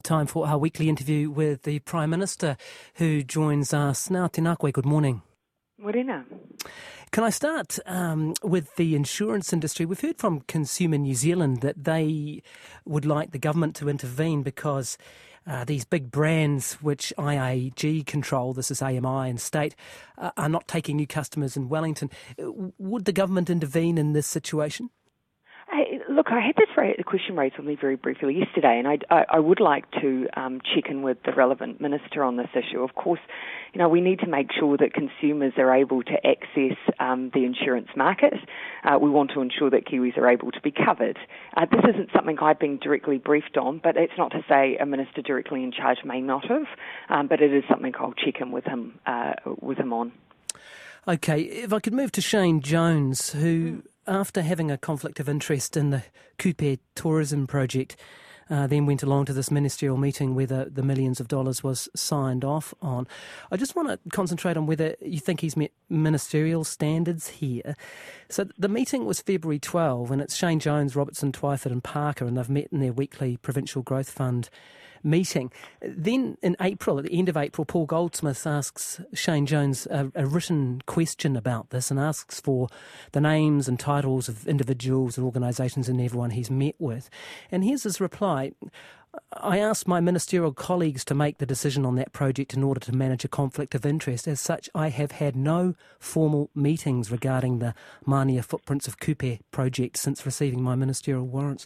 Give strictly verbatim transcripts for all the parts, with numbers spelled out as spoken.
Time for our weekly interview with the Prime Minister, who joins us now. Tēnā koe, good morning. Morena. Can I start um, with the insurance industry? We've heard from Consumer New Zealand that they would like the government to intervene because uh, these big brands which I A G control, this is A M I and State, uh, are not taking new customers in Wellington. Would the government intervene in this situation? Hey, look, I had this question raised with me very briefly yesterday, and I, I, I would like to um, check in with the relevant minister on this issue. Of course, you know, we need to make sure that consumers are able to access um, the insurance market. Uh, we want to ensure that Kiwis are able to be covered. Uh, this isn't something I've been directly briefed on, but it's not to say a minister directly in charge may not have, um, but it is something I'll check in with him, uh, with him on. Okay, if I could move to Shane Jones, who... Mm. After having a conflict of interest in the Kupe tourism project, uh, then went along to this ministerial meeting where the, the millions of dollars was signed off on. I just want to concentrate on whether you think he's met ministerial standards here. So the meeting was February twelfth, and it's Shane Jones, Robertson, Twyford and Parker, and they've met in their weekly Provincial Growth Fund meeting. Then in April, at the end of April, Paul Goldsmith asks Shane Jones a, a written question about this and asks for the names and titles of individuals and organisations and everyone he's met with. And here's his reply. I asked my ministerial colleagues to make the decision on that project in order to manage a conflict of interest. As such, I have had no formal meetings regarding the Mānia Footprints of Kupe project since receiving my ministerial warrants.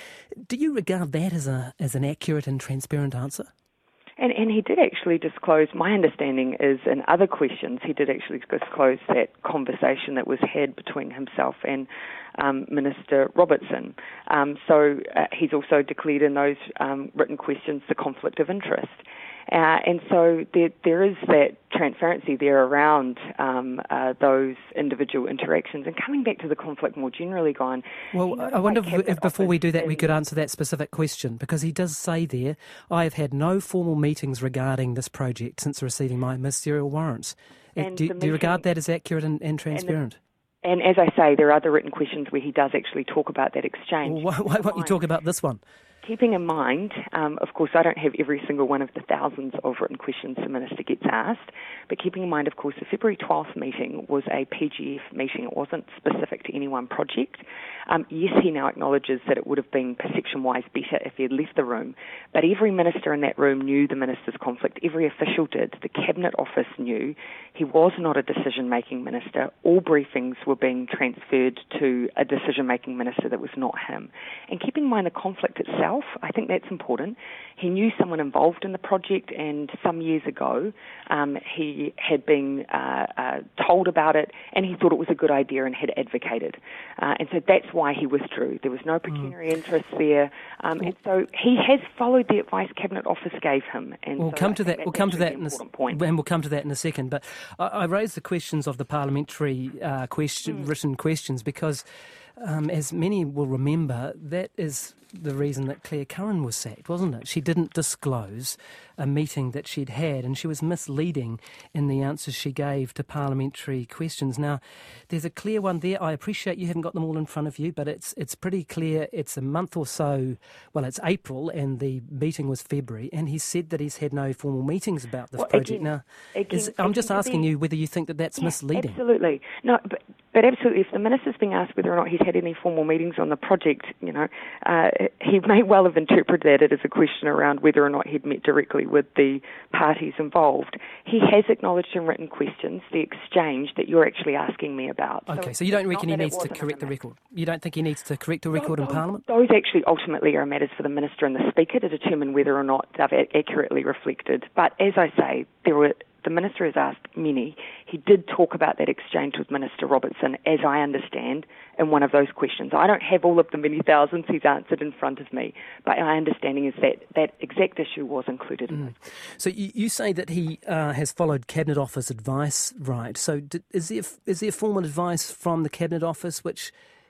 Do you regard that as a as an accurate and transparent answer? And, and he did actually disclose, my understanding is in other questions, he did actually disclose that conversation that was had between himself and um, Minister Robertson. Um, so uh, he's also declared in those um, written questions the conflict of interest. Uh, and so there, there is that transparency there around um, uh, those individual interactions. And coming back to the conflict more generally, Guyon... Well, I wonder if, if before we do that we could answer that specific question, because he does say there, I have had no formal meetings regarding this project since receiving my ministerial warrants. And do, meeting, do you regard that as accurate and, and transparent? And, the, and as I say, there are other written questions where he does actually talk about that exchange. Well, why, why won't you talk about this one? Keeping in mind, um, of course, I don't have every single one of the thousands of written questions the Minister gets asked, but keeping in mind, of course, the February twelfth meeting was a P G F meeting. It wasn't specific to any one project. Um, yes, he now acknowledges that it would have been perception-wise better if he had left the room, but every minister in that room knew the Minister's conflict. Every official did. The Cabinet Office knew. He was not a decision-making minister. All briefings were being transferred to a decision-making minister that was not him. And keeping in mind the conflict itself, I think that's important. He knew someone involved in the project, and some years ago um, he had been uh, uh, told about it, and he thought it was a good idea and had advocated. Uh, and so that's why he withdrew. There was no pecuniary mm. interest there, um, and so he has followed the advice Cabinet Office gave him. And we'll so come to that. that We'll come to that in a point. and we'll come to that in a second. But I, I raised the questions of the parliamentary uh, question, mm. written questions because. Um, as many will remember, that is the reason that Claire Curran was sacked, wasn't it? She didn't disclose a meeting that she'd had, and she was misleading in the answers she gave to parliamentary questions. Now, there's a clear one there. I appreciate you haven't got them all in front of you, but it's it's pretty clear. It's a month or so, well, it's April, and the meeting was February, and he said that he's had no formal meetings about this well, project. Again, now, again, is, I'm just asking you whether you think that that's yeah, misleading. Absolutely. No, but... But absolutely, if the Minister's being asked whether or not he's had any formal meetings on the project, you know, uh, he may well have interpreted that as a question around whether or not he'd met directly with the parties involved. He has acknowledged in written questions the exchange that you're actually asking me about. Okay, so, so you don't reckon he needs to correct the record? You don't think he needs to correct the record those, in Parliament? Those actually ultimately are matters for the Minister and the Speaker to determine whether or not they've accurately reflected. But as I say, there were... The Minister has asked many. He did talk about that exchange with Minister Robertson, as I understand, in one of those questions. I don't have all of the many thousands he's answered in front of me, but my understanding is that that exact issue was included in mm. those. So you, you say that he uh, has followed Cabinet Office advice, right? So did, is there is there formal advice from the Cabinet Office which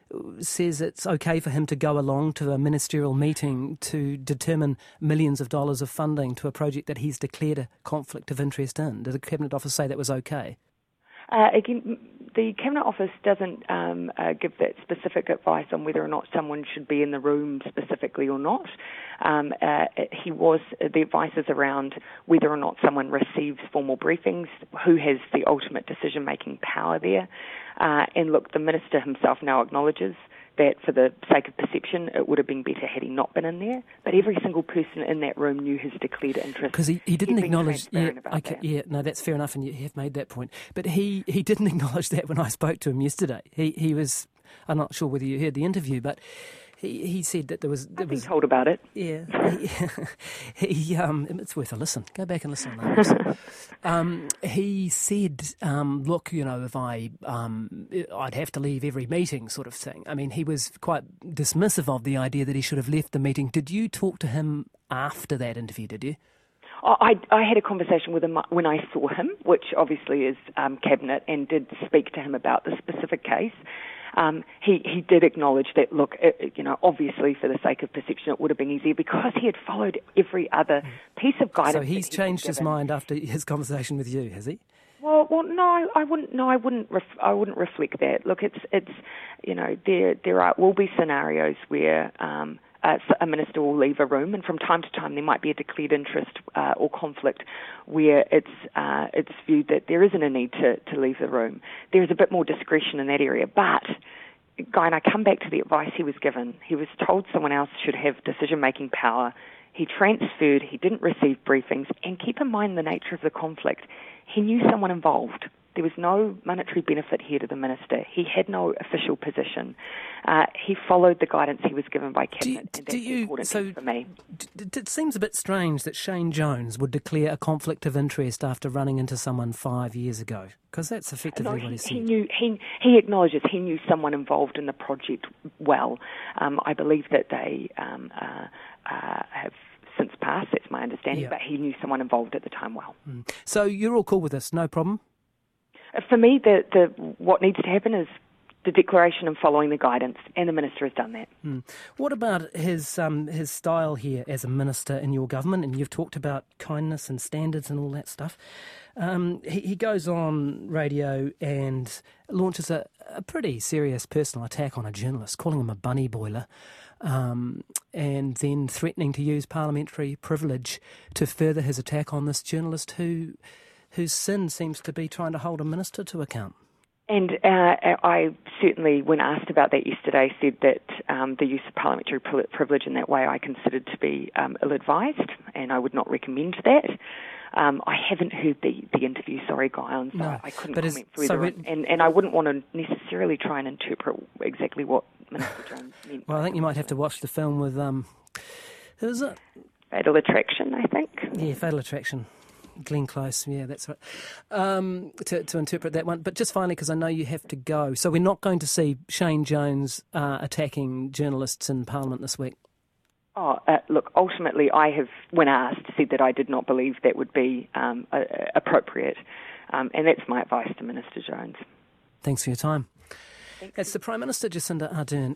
says it's okay for him to go along to a ministerial meeting to determine millions of dollars of funding to a project that he's declared a conflict of interest in? Did the Cabinet Office say that was okay? Uh, again, the Cabinet Office doesn't um, uh, give that specific advice on whether or not someone should be in the room specifically or not. Um, uh, he was the advice is around whether or not someone receives formal briefings, who has the ultimate decision-making power there. Uh, and look, the Minister himself now acknowledges that for the sake of perception, it would have been better had he not been in there. But every single person in that room knew his declared interest. Because he, he didn't acknowledge... Yeah, okay, that. yeah, no, that's fair enough, and you have made that point. But he, he didn't acknowledge that when I spoke to him yesterday. He he was... I'm not sure whether you heard the interview, but he, he said that there was... There I've was been told about it. Yeah. He, he, um, it's worth a listen. Go back and listen. listen. Um, he said, um, look, you know, if I... Um, I'd have to leave every meeting sort of thing. I mean, he was quite dismissive of the idea that he should have left the meeting. Did you talk to him after that interview, did you? I, I had a conversation with him when I saw him, which obviously is um, Cabinet, and did speak to him about the specific case. Um, he, he did acknowledge that, look, it, you know, obviously for the sake of perception it would have been easier because he had followed every other piece of guidance. So he's changed his mind after his conversation with you, has he? Well, well, no, I wouldn't. No, I wouldn't. Ref, I wouldn't reflect that. Look, it's, it's, you know, there, there are will be scenarios where um, uh, a minister will leave a room, and from time to time there might be a declared interest uh, or conflict where it's, uh, it's viewed that there isn't a need to, to leave the room. There is a bit more discretion in that area, but. Guy, and I come back to the advice he was given. He was told someone else should have decision-making power. He transferred, he didn't receive briefings, and keep in mind the nature of the conflict. He knew someone involved. There was no monetary benefit here to the minister. He had no official position. Uh, he followed the guidance he was given by Cabinet, do you, and that's do you, important so for me. D- d- it seems a bit strange that Shane Jones would declare a conflict of interest after running into someone five years ago, because that's effectively no, what he, he said. He knew he he acknowledges he knew someone involved in the project well. Um, I believe that they um, uh, uh, have since passed. That's my understanding. Yeah. But he knew someone involved at the time well. Mm. So you're all cool with this, no problem? For me, the, the what needs to happen is the declaration and following the guidance, and the minister has done that. Mm. What about his um, his style here as a minister in your government? And you've talked about kindness and standards and all that stuff. Um, he, he goes on radio and launches a, a pretty serious personal attack on a journalist, calling him a bunny boiler, um, and then threatening to use parliamentary privilege to further his attack on this journalist who whose sin seems to be trying to hold a minister to account. And uh, I certainly, when asked about that yesterday, said that um, the use of parliamentary privilege in that way I considered to be um, ill-advised, and I would not recommend that. Um, I haven't heard the, the interview, sorry, Guy, and so no, I couldn't comment is, further. So it, and, and I wouldn't want to necessarily try and interpret exactly what Minister Jones meant. Well, I think you might have to watch the film with, um, who is it? Fatal Attraction, I think. Yeah, Fatal Attraction. Glenn Close, yeah, that's right, um, to, to interpret that one. But just finally, because I know you have to go, so we're not going to see Shane Jones uh, attacking journalists in Parliament this week? Oh, uh, look, ultimately I have, when asked, said that I did not believe that would be um, uh, appropriate, um, and that's my advice to Minister Jones. Thanks for your time. Thanks. It's the Prime Minister, Jacinda Ardern.